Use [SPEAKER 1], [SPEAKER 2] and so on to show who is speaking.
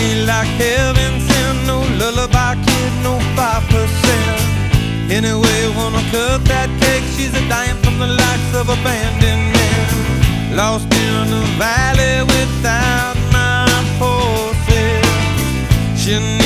[SPEAKER 1] ain't like heaven sent, no lullaby kid, no 5%. Anyway, wanna cut that cake, she's a dime from the likes of abandoned men. Lost in the valley without my horses. She